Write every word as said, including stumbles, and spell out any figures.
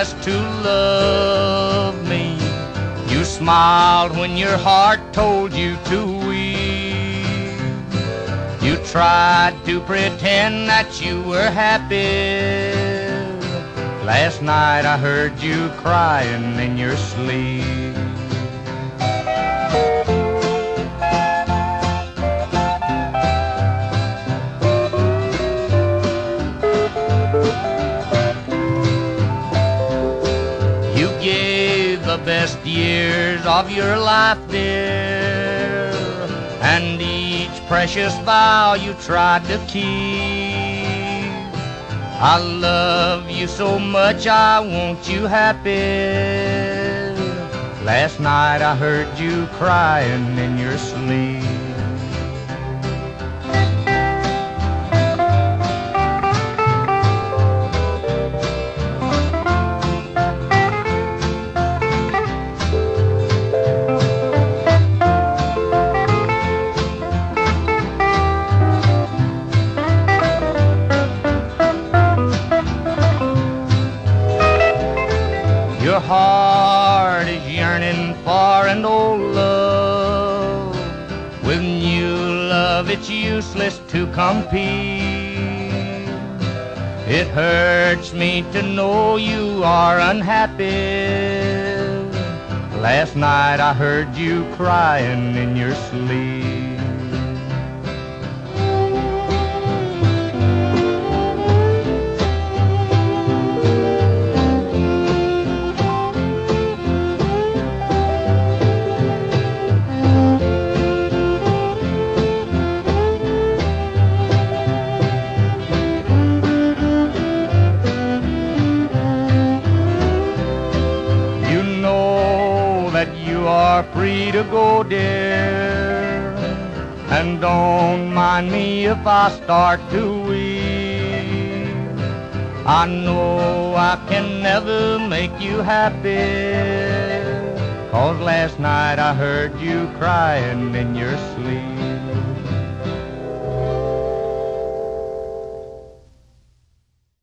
just to love me. You smiled when your heart told you to weep. You tried to pretend that you were happy. Last night I heard you crying in your sleep. You gave the best years of your life, dear, and each precious vow you tried to keep. I love you so much, I want you happy. Last night I heard you crying in your sleep. Your heart is yearning for an old love. With new love it's useless to compete. It hurts me to know you are unhappy. Last night I heard you crying in your sleep. That you are free to go, dear, and don't mind me if I start to weep. I know I can never make you happy, 'cause last night I heard you crying in your sleep.